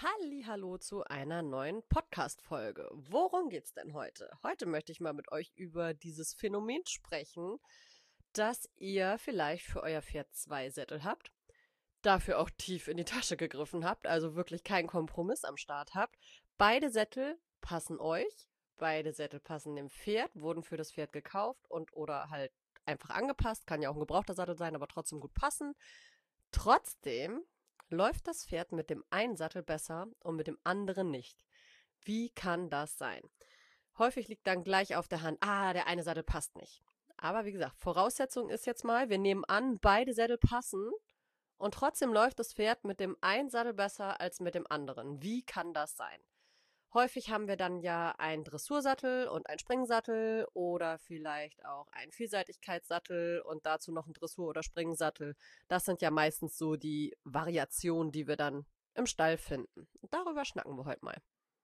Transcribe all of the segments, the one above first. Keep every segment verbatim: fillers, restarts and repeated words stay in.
Hallihallo zu einer neuen Podcast-Folge. Worum geht's denn heute? Heute möchte ich mal mit euch über dieses Phänomen sprechen, dass ihr vielleicht für euer Pferd zwei Sättel habt, dafür auch tief in die Tasche gegriffen habt, also wirklich keinen Kompromiss am Start habt. Beide Sättel passen euch, beide Sättel passen dem Pferd, wurden für das Pferd gekauft und oder halt einfach angepasst, kann ja auch ein gebrauchter Sattel sein, aber trotzdem gut passen. Trotzdem läuft das Pferd mit dem einen Sattel besser und mit dem anderen nicht. Wie kann das sein? Häufig liegt dann gleich auf der Hand, ah, der eine Sattel passt nicht. Aber wie gesagt, Voraussetzung ist jetzt mal, wir nehmen an, beide Sättel passen und trotzdem läuft das Pferd mit dem einen Sattel besser als mit dem anderen. Wie kann das sein? Häufig haben wir dann ja einen Dressursattel und einen Springsattel oder vielleicht auch einen Vielseitigkeitssattel und dazu noch einen Dressur- oder Springsattel. Das sind ja meistens so die Variationen, die wir dann im Stall finden. Und darüber schnacken wir heute mal.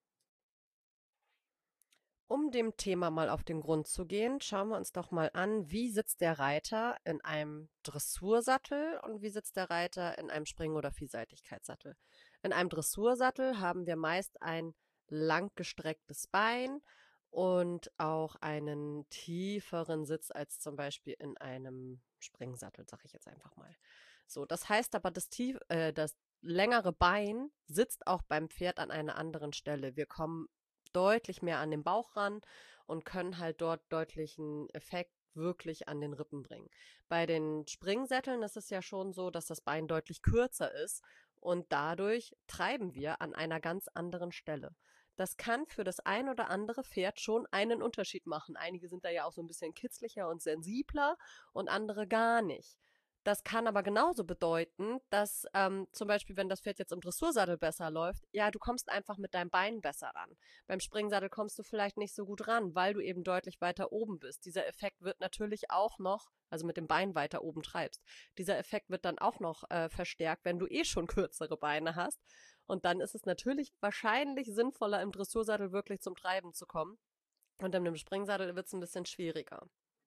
Um dem Thema mal auf den Grund zu gehen, schauen wir uns doch mal an, wie sitzt der Reiter in einem Dressursattel und wie sitzt der Reiter in einem Spring- oder Vielseitigkeitssattel. In einem Dressursattel haben wir meist ein langgestrecktes Bein und auch einen tieferen Sitz als zum Beispiel in einem Springsattel, sage ich jetzt einfach mal. So, das heißt aber, das, tief, äh, das längere Bein sitzt auch beim Pferd an einer anderen Stelle. Wir kommen deutlich mehr an den Bauch ran und können halt dort deutlichen Effekt wirklich an den Rippen bringen. Bei den Springsätteln ist es ja schon so, dass das Bein deutlich kürzer ist und dadurch treiben wir an einer ganz anderen Stelle. Das kann für das ein oder andere Pferd schon einen Unterschied machen. Einige sind da ja auch so ein bisschen kitzlicher und sensibler und andere gar nicht. Das kann aber genauso bedeuten, dass ähm, zum Beispiel, wenn das Pferd jetzt im Dressursattel besser läuft, ja, du kommst einfach mit deinem Bein besser ran. Beim Springsattel kommst du vielleicht nicht so gut ran, weil du eben deutlich weiter oben bist. Dieser Effekt wird natürlich auch noch, also mit dem Bein weiter oben treibst. Dieser Effekt wird dann auch noch äh, verstärkt, wenn du eh schon kürzere Beine hast. Und dann ist es natürlich wahrscheinlich sinnvoller, im Dressursattel wirklich zum Treiben zu kommen. Und in dem Springsattel wird es ein bisschen schwieriger.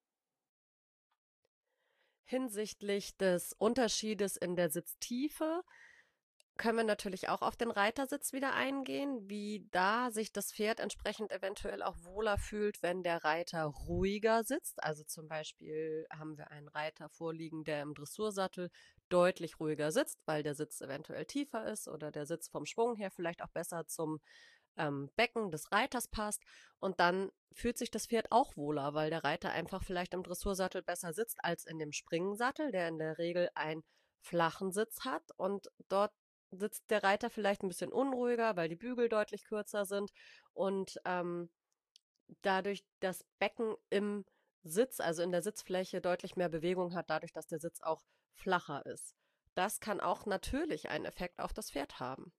Hinsichtlich des Unterschiedes in der Sitztiefe können wir natürlich auch auf den Reitersitz wieder eingehen, wie da sich das Pferd entsprechend eventuell auch wohler fühlt, wenn der Reiter ruhiger sitzt. Also zum Beispiel haben wir einen Reiter vorliegen, der im Dressursattel deutlich ruhiger sitzt, weil der Sitz eventuell tiefer ist oder der Sitz vom Schwung her vielleicht auch besser zum ähm, Becken des Reiters passt. Und dann fühlt sich das Pferd auch wohler, weil der Reiter einfach vielleicht im Dressursattel besser sitzt als in dem Springensattel, der in der Regel einen flachen Sitz hat. Und dort sitzt der Reiter vielleicht ein bisschen unruhiger, weil die Bügel deutlich kürzer sind. Und ähm, dadurch das Becken im Sitz, also in der Sitzfläche, deutlich mehr Bewegung hat, dadurch, dass der Sitz auch flacher ist. Das kann auch natürlich einen Effekt auf das Pferd haben.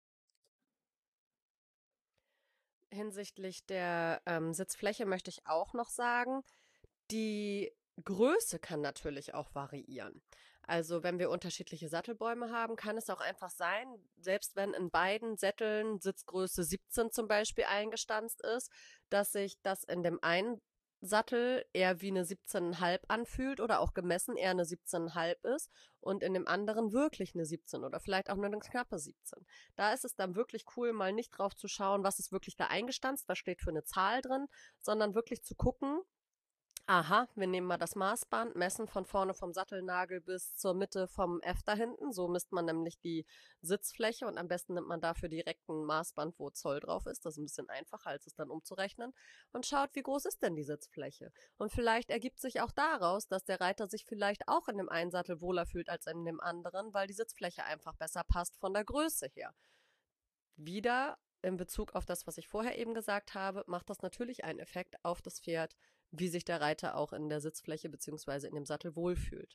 Hinsichtlich der ähm, Sitzfläche möchte ich auch noch sagen, die Größe kann natürlich auch variieren. Also wenn wir unterschiedliche Sattelbäume haben, kann es auch einfach sein, selbst wenn in beiden Sätteln Sitzgröße siebzehn zum Beispiel eingestanzt ist, dass sich das in dem einen Sattel eher wie eine siebzehn Komma fünf anfühlt oder auch gemessen eher eine siebzehn Komma fünf ist und in dem anderen wirklich eine siebzehn oder vielleicht auch nur eine knappe siebzehn. Da ist es dann wirklich cool, mal nicht drauf zu schauen, was ist wirklich da eingestanzt, was steht für eine Zahl drin, sondern wirklich zu gucken, aha, wir nehmen mal das Maßband, messen von vorne vom Sattelnagel bis zur Mitte vom F da hinten. So misst man nämlich die Sitzfläche und am besten nimmt man dafür direkt ein Maßband, wo Zoll drauf ist. Das ist ein bisschen einfacher, als es dann umzurechnen. Und schaut, wie groß ist denn die Sitzfläche? Und vielleicht ergibt sich auch daraus, dass der Reiter sich vielleicht auch in dem einen Sattel wohler fühlt als in dem anderen, weil die Sitzfläche einfach besser passt von der Größe her. Wieder in Bezug auf das, was ich vorher eben gesagt habe, macht das natürlich einen Effekt auf das Pferd, wie sich der Reiter auch in der Sitzfläche bzw. in dem Sattel wohlfühlt.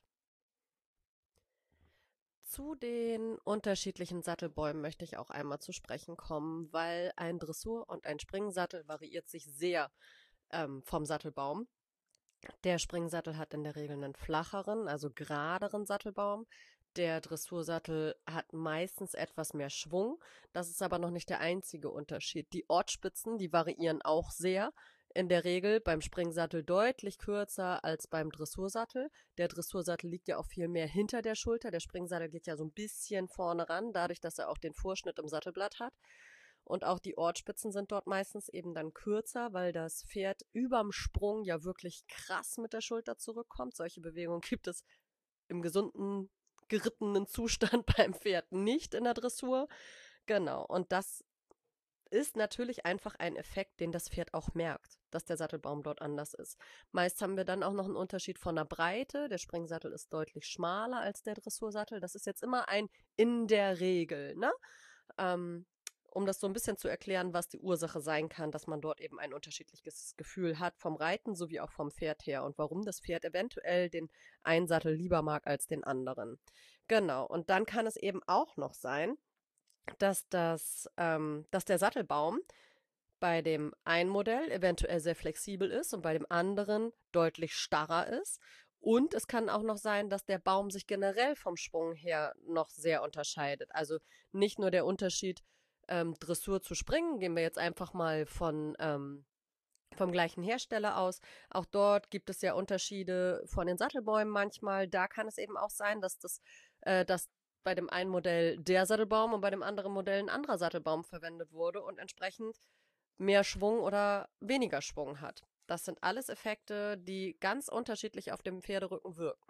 Zu den unterschiedlichen Sattelbäumen möchte ich auch einmal zu sprechen kommen, weil ein Dressur- und ein Springsattel variiert sich sehr ähm, vom Sattelbaum. Der Springsattel hat in der Regel einen flacheren, also geraderen Sattelbaum. Der Dressursattel hat meistens etwas mehr Schwung. Das ist aber noch nicht der einzige Unterschied. Die Ortspitzen, die variieren auch sehr. in der Regel beim Springsattel deutlich kürzer als beim Dressursattel. Der Dressursattel liegt ja auch viel mehr hinter der Schulter. Der Springsattel geht ja so ein bisschen vorne ran, dadurch, dass er auch den Vorschnitt im Sattelblatt hat. Und auch die Ortspitzen sind dort meistens eben dann kürzer, weil das Pferd überm Sprung ja wirklich krass mit der Schulter zurückkommt. Solche Bewegungen gibt es im gesunden, gerittenen Zustand beim Pferd nicht in der Dressur. Genau, und das ist natürlich einfach ein Effekt, den das Pferd auch merkt, dass der Sattelbaum dort anders ist. Meist haben wir dann auch noch einen Unterschied von der Breite. Der Springsattel ist deutlich schmaler als der Dressursattel. Das ist jetzt immer ein in der Regel, ne? Ähm, um das so ein bisschen zu erklären, was die Ursache sein kann, dass man dort eben ein unterschiedliches Gefühl hat vom Reiten sowie auch vom Pferd her und warum das Pferd eventuell den einen Sattel lieber mag als den anderen. Genau, und dann kann es eben auch noch sein, dass das, ähm, dass der Sattelbaum bei dem einen Modell eventuell sehr flexibel ist und bei dem anderen deutlich starrer ist. Und es kann auch noch sein, dass der Baum sich generell vom Sprung her noch sehr unterscheidet. Also nicht nur der Unterschied ähm, Dressur zu Springen, gehen wir jetzt einfach mal von ähm, vom gleichen Hersteller aus. Auch dort gibt es ja Unterschiede von den Sattelbäumen manchmal. Da kann es eben auch sein, dass das, äh, dass bei dem einen Modell der Sattelbaum und bei dem anderen Modell ein anderer Sattelbaum verwendet wurde und entsprechend mehr Schwung oder weniger Schwung hat. Das sind alles Effekte, die ganz unterschiedlich auf dem Pferderücken wirken.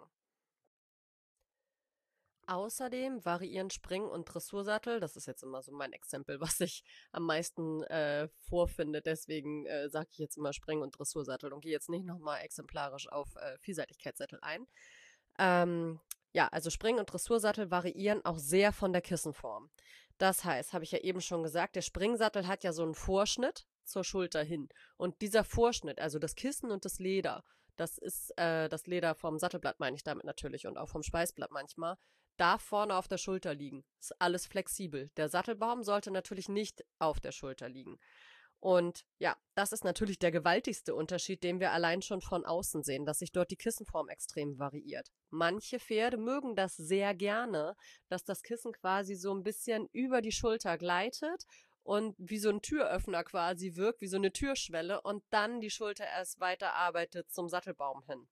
Außerdem variieren Spring- und Dressursattel. Das ist jetzt immer so mein Exempel, was ich am meisten äh, vorfinde. Deswegen äh, sage ich jetzt immer Spring- und Dressursattel und gehe jetzt nicht nochmal exemplarisch auf äh, Vielseitigkeitssattel ein. Ähm, ja, also Spring- und Dressursattel variieren auch sehr von der Kissenform. Das heißt, habe ich ja eben schon gesagt, der Springsattel hat ja so einen Vorschnitt zur Schulter hin. Und dieser Vorschnitt, also das Kissen und das Leder, das ist äh, das Leder vom Sattelblatt, meine ich damit natürlich, und auch vom Speißblatt manchmal, darf vorne auf der Schulter liegen. Ist alles flexibel. Der Sattelbaum sollte natürlich nicht auf der Schulter liegen. Und ja, das ist natürlich der gewaltigste Unterschied, den wir allein schon von außen sehen, dass sich dort die Kissenform extrem variiert. Manche Pferde mögen das sehr gerne, dass das Kissen quasi so ein bisschen über die Schulter gleitet und wie so ein Türöffner quasi wirkt, wie so eine Türschwelle und dann die Schulter erst weiter arbeitet zum Sattelbaum hin.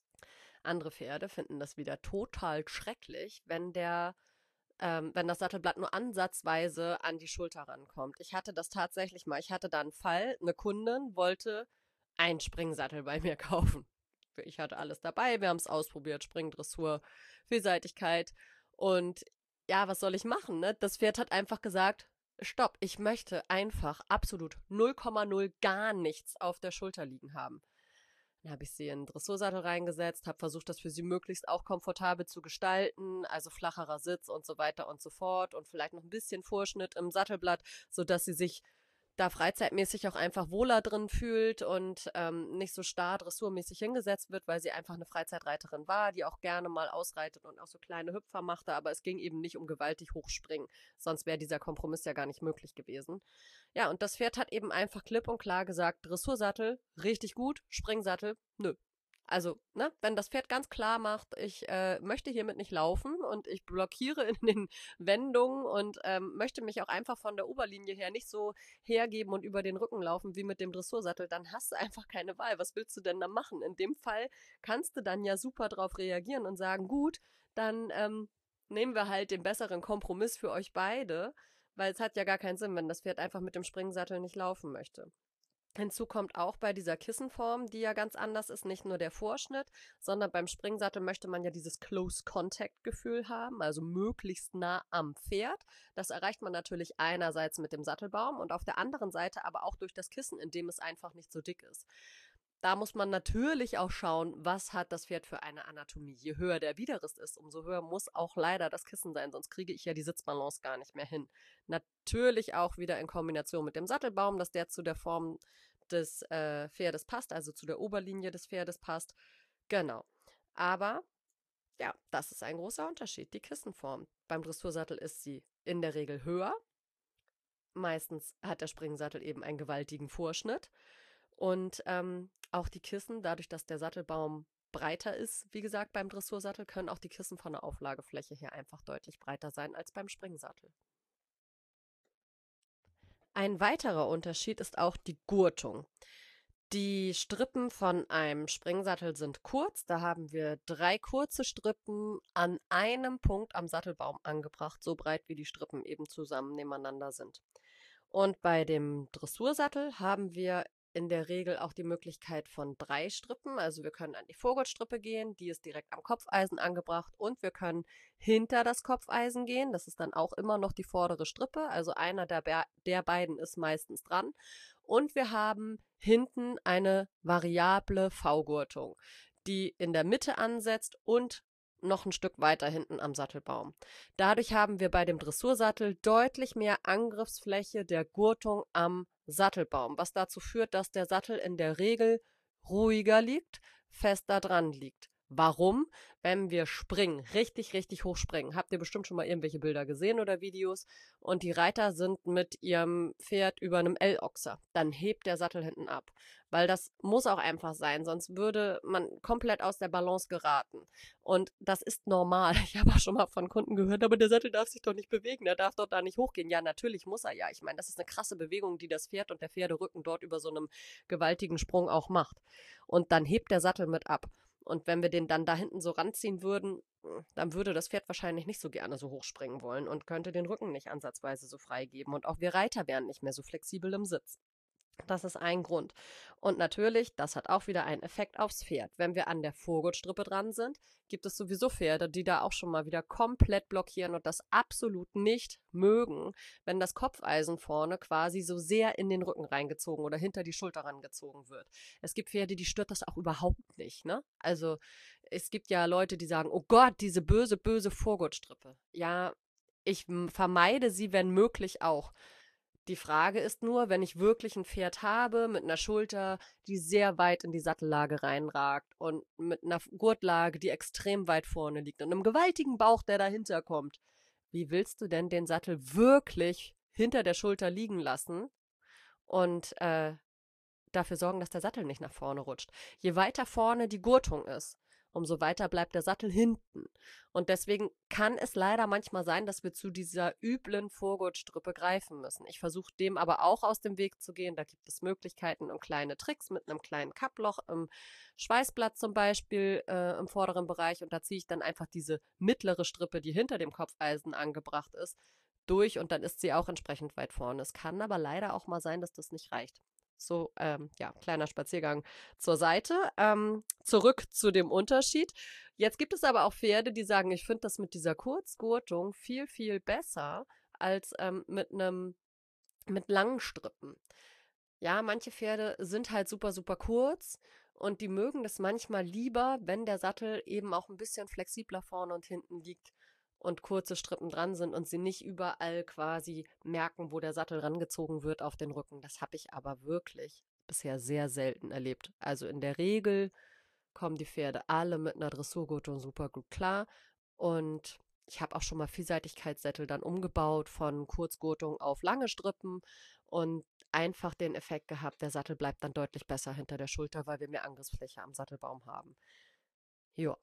Andere Pferde finden das wieder total schrecklich, wenn der ähm, wenn das Sattelblatt nur ansatzweise an die Schulter rankommt. Ich hatte das tatsächlich mal. Ich hatte da einen Fall, eine Kundin wollte einen Springsattel bei mir kaufen. Ich hatte alles dabei, wir haben es ausprobiert, Springdressur, Vielseitigkeit. Und ja, was soll ich machen? Ne? Das Pferd hat einfach gesagt, stopp, ich möchte einfach absolut null Komma null gar nichts auf der Schulter liegen haben. Dann habe ich sie in den Dressursattel reingesetzt, habe versucht, das für sie möglichst auch komfortabel zu gestalten, also flacherer Sitz und so weiter und so fort und vielleicht noch ein bisschen Vorschnitt im Sattelblatt, sodass sie sich da freizeitmäßig auch einfach wohler drin fühlt und ähm, nicht so starr dressurmäßig hingesetzt wird, weil sie einfach eine Freizeitreiterin war, die auch gerne mal ausreitet und auch so kleine Hüpfer machte, aber es ging eben nicht um gewaltig hochspringen, sonst wäre dieser Kompromiss ja gar nicht möglich gewesen. Ja, und das Pferd hat eben einfach klipp und klar gesagt, Dressursattel, richtig gut, Springsattel, nö. Also, ne, wenn das Pferd ganz klar macht, ich äh, möchte hiermit nicht laufen und ich blockiere in den Wendungen und ähm, möchte mich auch einfach von der Oberlinie her nicht so hergeben und über den Rücken laufen wie mit dem Dressursattel, dann hast du einfach keine Wahl. Was willst du denn da machen? In dem Fall kannst du dann ja super drauf reagieren und sagen, gut, dann ähm, nehmen wir halt den besseren Kompromiss für euch beide, weil es hat ja gar keinen Sinn, wenn das Pferd einfach mit dem Springsattel nicht laufen möchte. Hinzu kommt auch bei dieser Kissenform, die ja ganz anders ist, nicht nur der Vorschnitt, sondern beim Springsattel möchte man ja dieses Close-Contact-Gefühl haben, also möglichst nah am Pferd. Das erreicht man natürlich einerseits mit dem Sattelbaum und auf der anderen Seite aber auch durch das Kissen, indem es einfach nicht so dick ist. Da muss man natürlich auch schauen, was hat das Pferd für eine Anatomie. Je höher der Widerrist ist, umso höher muss auch leider das Kissen sein, sonst kriege ich ja die Sitzbalance gar nicht mehr hin. Natürlich auch wieder in Kombination mit dem Sattelbaum, dass der zu der Form des äh, Pferdes passt, also zu der Oberlinie des Pferdes passt. Genau. Aber ja, das ist ein großer Unterschied, die Kissenform. Beim Dressursattel ist sie in der Regel höher. Meistens hat der Springsattel eben einen gewaltigen Vorschnitt. Und ähm, auch die Kissen, dadurch, dass der Sattelbaum breiter ist, wie gesagt, beim Dressursattel, können auch die Kissen von der Auflagefläche her einfach deutlich breiter sein als beim Springsattel. Ein weiterer Unterschied ist auch die Gurtung. Die Strippen von einem Springsattel sind kurz. Da haben wir drei kurze Strippen an einem Punkt am Sattelbaum angebracht, so breit wie die Strippen eben zusammen nebeneinander sind. Und bei dem Dressursattel haben wir in der Regel auch die Möglichkeit von drei Strippen. Also wir können an die Vorgurtstrippe gehen, die ist direkt am Kopfeisen angebracht, und wir können hinter das Kopfeisen gehen. Das ist dann auch immer noch die vordere Strippe. Also einer der, Be der beiden ist meistens dran. Und wir haben hinten eine variable V-Gurtung, die in der Mitte ansetzt und noch ein Stück weiter hinten am Sattelbaum. Dadurch haben wir bei dem Dressursattel deutlich mehr Angriffsfläche der Gurtung am Sattelbaum, was dazu führt, dass der Sattel in der Regel ruhiger liegt, fester dran liegt. Warum? Wenn wir springen, richtig, richtig hoch springen, habt ihr bestimmt schon mal irgendwelche Bilder gesehen oder Videos, und die Reiter sind mit ihrem Pferd über einem L-Ochser, dann hebt der Sattel hinten ab. Weil das muss auch einfach sein, sonst würde man komplett aus der Balance geraten. Und das ist normal. Ich habe auch schon mal von Kunden gehört, aber der Sattel darf sich doch nicht bewegen, der darf doch da nicht hochgehen. Ja, natürlich muss er ja. Ich meine, das ist eine krasse Bewegung, die das Pferd und der Pferderücken dort über so einem gewaltigen Sprung auch macht. Und dann hebt der Sattel mit ab. Und wenn wir den dann da hinten so ranziehen würden, dann würde das Pferd wahrscheinlich nicht so gerne so hochspringen wollen und könnte den Rücken nicht ansatzweise so freigeben. Und auch wir Reiter wären nicht mehr so flexibel im Sitz. Das ist ein Grund. Und natürlich, das hat auch wieder einen Effekt aufs Pferd. Wenn wir an der Vorgurtstrippe dran sind, gibt es sowieso Pferde, die da auch schon mal wieder komplett blockieren und das absolut nicht mögen, wenn das Kopfeisen vorne quasi so sehr in den Rücken reingezogen oder hinter die Schulter rangezogen wird. Es gibt Pferde, die stört das auch überhaupt nicht, ne? Also es gibt ja Leute, die sagen, oh Gott, diese böse, böse Vorgurtstrippe. Ja, ich vermeide sie, wenn möglich, auch. Die Frage ist nur, wenn ich wirklich ein Pferd habe mit einer Schulter, die sehr weit in die Sattellage reinragt und mit einer Gurtlage, die extrem weit vorne liegt und einem gewaltigen Bauch, der dahinter kommt, wie willst du denn den Sattel wirklich hinter der Schulter liegen lassen und äh, dafür sorgen, dass der Sattel nicht nach vorne rutscht? Je weiter vorne die Gurtung ist, umso weiter bleibt der Sattel hinten. Und deswegen kann es leider manchmal sein, dass wir zu dieser üblen Vorgurtstrippe greifen müssen. Ich versuche dem aber auch aus dem Weg zu gehen. Da gibt es Möglichkeiten und kleine Tricks mit einem kleinen Kapploch im Schweißblatt zum Beispiel äh, im vorderen Bereich. Und da ziehe ich dann einfach diese mittlere Strippe, die hinter dem Kopfeisen angebracht ist, durch, und dann ist sie auch entsprechend weit vorne. Es kann aber leider auch mal sein, dass das nicht reicht. So, ähm, ja, kleiner Spaziergang zur Seite. Ähm, zurück zu dem Unterschied. Jetzt gibt es aber auch Pferde, die sagen, ich finde das mit dieser Kurzgurtung viel, viel besser als ähm, mit einem mit langen Strippen. Ja, manche Pferde sind halt super, super kurz und die mögen das manchmal lieber, wenn der Sattel eben auch ein bisschen flexibler vorne und hinten liegt und kurze Strippen dran sind und sie nicht überall quasi merken, wo der Sattel rangezogen wird auf den Rücken. Das habe ich aber wirklich bisher sehr selten erlebt. Also in der Regel kommen die Pferde alle mit einer Dressurgurtung super gut klar, und ich habe auch schon mal Vielseitigkeitssättel dann umgebaut von Kurzgurtung auf lange Strippen und einfach den Effekt gehabt, der Sattel bleibt dann deutlich besser hinter der Schulter, weil wir mehr Angriffsfläche am Sattelbaum haben. Ja,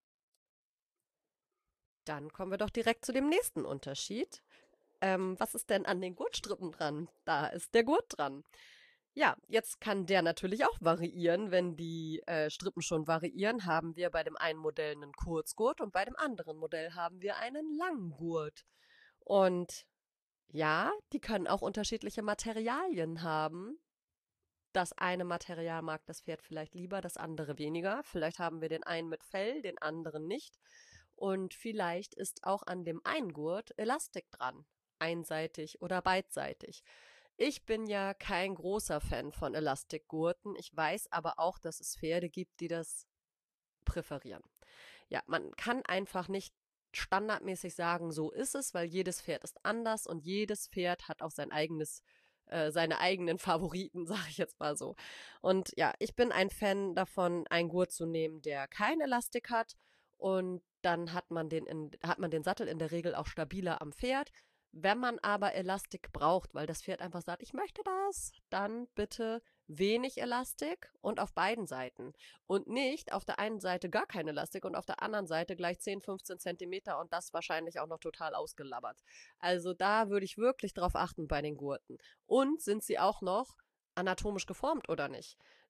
dann kommen wir doch direkt zu dem nächsten Unterschied. Ähm, was ist denn an den Gurtstrippen dran? Da ist der Gurt dran. Ja, jetzt kann der natürlich auch variieren. Wenn die äh, Strippen schon variieren, haben wir bei dem einen Modell einen Kurzgurt und bei dem anderen Modell haben wir einen Langgurt. Und ja, die können auch unterschiedliche Materialien haben. Das eine Material mag das Pferd vielleicht lieber, das andere weniger. Vielleicht haben wir den einen mit Fell, den anderen nicht. Und vielleicht ist auch an dem einen Gurt Elastik dran, einseitig oder beidseitig. Ich bin ja kein großer Fan von Elastikgurten. Ich weiß aber auch, dass es Pferde gibt, die das präferieren. Ja, man kann einfach nicht standardmäßig sagen, so ist es, weil jedes Pferd ist anders und jedes Pferd hat auch sein eigenes, äh, seine eigenen Favoriten, sage ich jetzt mal so. Und ja, ich bin ein Fan davon, einen Gurt zu nehmen, der kein Elastik hat, und dann hat man den, in, hat man den Sattel in der Regel auch stabiler am Pferd. Wenn man aber Elastik braucht, weil das Pferd einfach sagt, ich möchte das, dann bitte wenig Elastik und auf beiden Seiten. Und nicht auf der einen Seite gar keine Elastik und auf der anderen Seite gleich zehn, fünfzehn Zentimeter und das wahrscheinlich auch noch total ausgelabbert. Also da würde ich wirklich drauf achten bei den Gurten. Und sind sie auch noch anatomisch geformt oder nicht?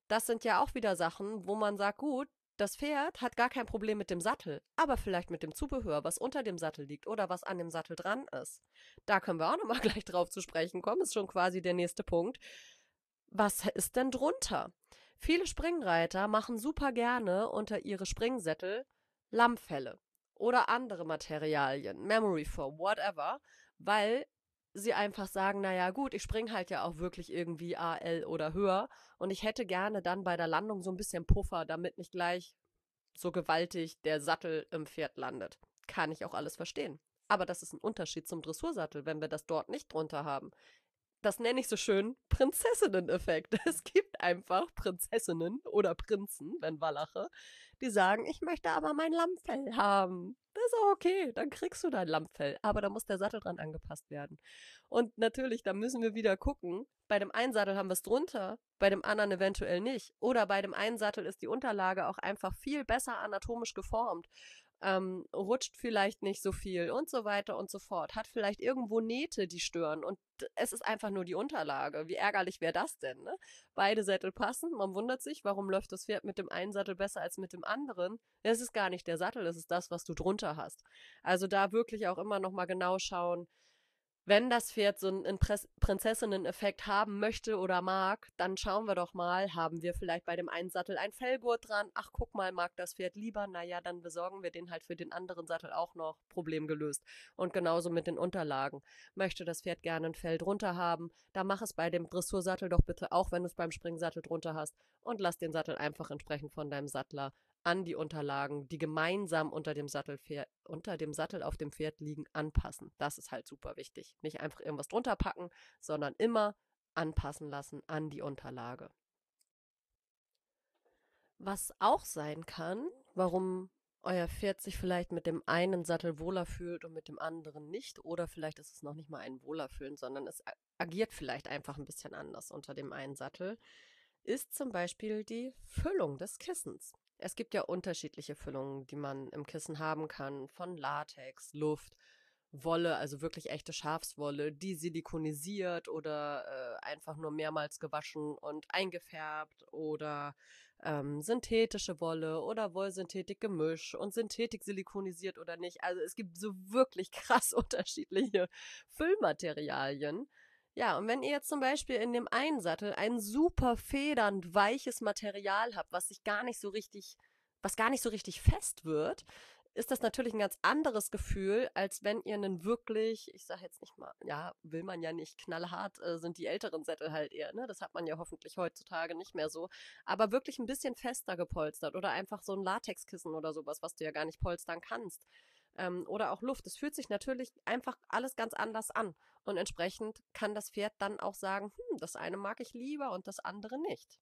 Das sind ja auch wieder Sachen, wo man sagt, gut, das Pferd hat gar kein Problem mit dem Sattel, aber vielleicht mit dem Zubehör, was unter dem Sattel liegt oder was an dem Sattel dran ist. Da können wir auch nochmal gleich drauf zu sprechen kommen, ist schon quasi der nächste Punkt. Was ist denn drunter? Viele Springreiter machen super gerne unter ihre Springsättel Lammfelle oder andere Materialien, Memory Foam, whatever, weil sie einfach sagen, naja gut, ich spring halt ja auch wirklich irgendwie A L oder höher und ich hätte gerne dann bei der Landung so ein bisschen Puffer, damit nicht gleich so gewaltig der Sattel im Pferd landet. Kann ich auch alles verstehen. Aber das ist ein Unterschied zum Dressursattel, wenn wir das dort nicht drunter haben. Das nenne ich so schön Prinzessinnen-Effekt. Es gibt einfach Prinzessinnen oder Prinzen, wenn Wallache, die sagen, ich möchte aber mein Lammfell haben. Das ist auch okay, dann kriegst du dein Lammfell. Aber da muss der Sattel dran angepasst werden. Und natürlich, da müssen wir wieder gucken. Bei dem einen Sattel haben wir es drunter, bei dem anderen eventuell nicht. Oder bei dem einen Sattel ist die Unterlage auch einfach viel besser anatomisch geformt. Ähm, rutscht vielleicht nicht so viel und so weiter und so fort. Hat vielleicht irgendwo Nähte, die stören und es ist einfach nur die Unterlage. Wie ärgerlich wäre das denn, ne? Beide Sättel passen, man wundert sich, warum läuft das Pferd mit dem einen Sattel besser als mit dem anderen. Es ist gar nicht der Sattel, es ist das, was du drunter hast. Also da wirklich auch immer nochmal genau schauen, wenn das Pferd so einen Prinzessinnen-Effekt haben möchte oder mag, dann schauen wir doch mal, haben wir vielleicht bei dem einen Sattel ein Fellgurt dran? Ach, guck mal, mag das Pferd lieber? Naja, dann besorgen wir den halt für den anderen Sattel auch noch. Problem gelöst. Und genauso mit den Unterlagen. Möchte das Pferd gerne ein Fell drunter haben? Dann mach es bei dem Dressursattel doch bitte auch, wenn du es beim Springsattel drunter hast. Und lass den Sattel einfach entsprechend von deinem Sattler an die Unterlagen, die gemeinsam unter dem Sattel, unter dem Sattel auf dem Pferd liegen, anpassen. Das ist halt super wichtig. Nicht einfach irgendwas drunter packen, sondern immer anpassen lassen an die Unterlage. Was auch sein kann, warum euer Pferd sich vielleicht mit dem einen Sattel wohler fühlt und mit dem anderen nicht, oder vielleicht ist es noch nicht mal ein Wohlerfühlen, sondern es agiert vielleicht einfach ein bisschen anders unter dem einen Sattel, ist zum Beispiel die Füllung des Kissens. Es gibt ja unterschiedliche Füllungen, die man im Kissen haben kann, von Latex, Luft, Wolle, also wirklich echte Schafswolle, die silikonisiert oder äh, einfach nur mehrmals gewaschen und eingefärbt oder ähm, synthetische Wolle oder Wollsynthetik-Gemisch und Synthetik silikonisiert oder nicht. Also es gibt so wirklich krass unterschiedliche Füllmaterialien. Ja, und wenn ihr jetzt zum Beispiel in dem einen Sattel ein super federnd weiches Material habt, was sich gar nicht so richtig, was gar nicht so richtig fest wird, ist das natürlich ein ganz anderes Gefühl, als wenn ihr einen wirklich, ich sage jetzt nicht mal, ja, will man ja nicht, knallhart äh, sind die älteren Sättel halt eher, ne? Das hat man ja hoffentlich heutzutage nicht mehr so, aber wirklich ein bisschen fester gepolstert oder einfach so ein Latexkissen oder sowas, was du ja gar nicht polstern kannst. Ähm, oder auch Luft. Es fühlt sich natürlich einfach alles ganz anders an. Und entsprechend kann das Pferd dann auch sagen, hm, das eine mag ich lieber und das andere nicht.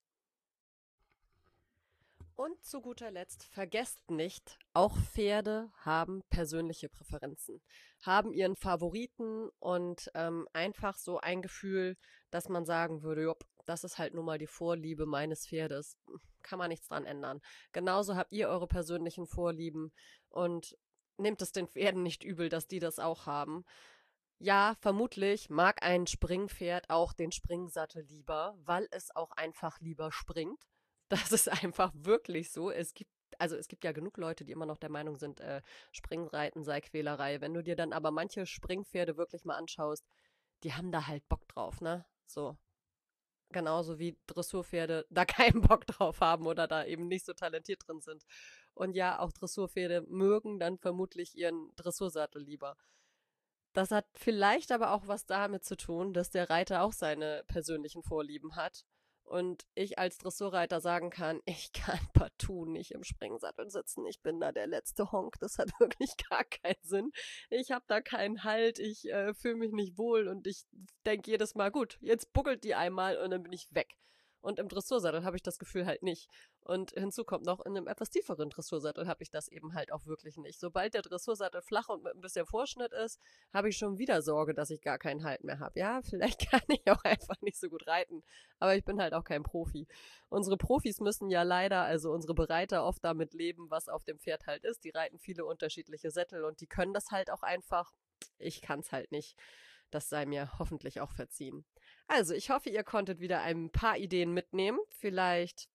Und zu guter Letzt, vergesst nicht, auch Pferde haben persönliche Präferenzen, haben ihren Favoriten und ähm, einfach so ein Gefühl, dass man sagen würde, jop, das ist halt nun mal die Vorliebe meines Pferdes. Kann man nichts dran ändern. Genauso habt ihr eure persönlichen Vorlieben und nehmt es den Pferden nicht übel, dass die das auch haben. Ja, vermutlich mag ein Springpferd auch den Springsattel lieber, weil es auch einfach lieber springt. Das ist einfach wirklich so. Es gibt, also es gibt ja genug Leute, die immer noch der Meinung sind, äh, Springreiten sei Quälerei. Wenn du dir dann aber manche Springpferde wirklich mal anschaust, die haben da halt Bock drauf, ne? So. Genauso wie Dressurpferde da keinen Bock drauf haben oder da eben nicht so talentiert drin sind. Und ja, auch Dressurpferde mögen dann vermutlich ihren Dressursattel lieber. Das hat vielleicht aber auch was damit zu tun, dass der Reiter auch seine persönlichen Vorlieben hat. Und ich als Dressurreiter sagen kann, ich kann partout nicht im Springsattel sitzen. Ich bin da der letzte Honk. Das hat wirklich gar keinen Sinn. Ich habe da keinen Halt. Ich äh, fühle mich nicht wohl und ich denke jedes Mal, gut, jetzt buckelt die einmal und dann bin ich weg. Und im Dressursattel habe ich das Gefühl halt nicht. Und hinzu kommt noch, in einem etwas tieferen Dressursattel habe ich das eben halt auch wirklich nicht. Sobald der Dressursattel flach und mit ein bisschen Vorschnitt ist, habe ich schon wieder Sorge, dass ich gar keinen Halt mehr habe. Ja, vielleicht kann ich auch einfach nicht so gut reiten, aber ich bin halt auch kein Profi. Unsere Profis müssen ja leider, also unsere Bereiter, oft damit leben, was auf dem Pferd halt ist. Die reiten viele unterschiedliche Sättel und die können das halt auch einfach. Ich kann es halt nicht. Das sei mir hoffentlich auch verziehen. Also, ich hoffe, ihr konntet wieder ein paar Ideen mitnehmen. Vielleicht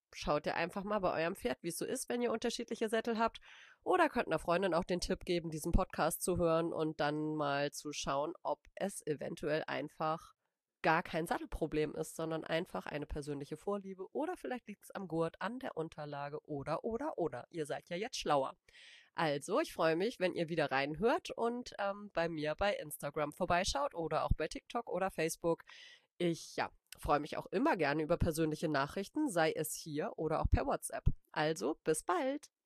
schaut ihr einfach mal bei eurem Pferd, wie es so ist, wenn ihr unterschiedliche Sättel habt. Oder könnt einer Freundin auch den Tipp geben, diesen Podcast zu hören und dann mal zu schauen, ob es eventuell einfach gar kein Sattelproblem ist, sondern einfach eine persönliche Vorliebe. Oder vielleicht liegt es am Gurt, an der Unterlage oder, oder, oder. Ihr seid ja jetzt schlauer. Also, ich freue mich, wenn ihr wieder reinhört und ähm, bei mir bei Instagram vorbeischaut oder auch bei TikTok oder Facebook. Ich, ja, freue mich auch immer gerne über persönliche Nachrichten, sei es hier oder auch per WhatsApp. Also, bis bald!